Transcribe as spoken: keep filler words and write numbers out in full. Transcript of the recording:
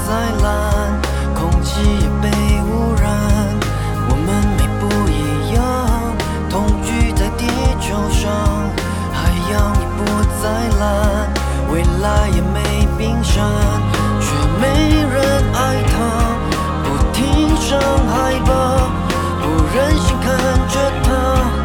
再烂，空气也被污染。我们没不一样，同居在地球上，海洋也不再蓝，未来也没冰山。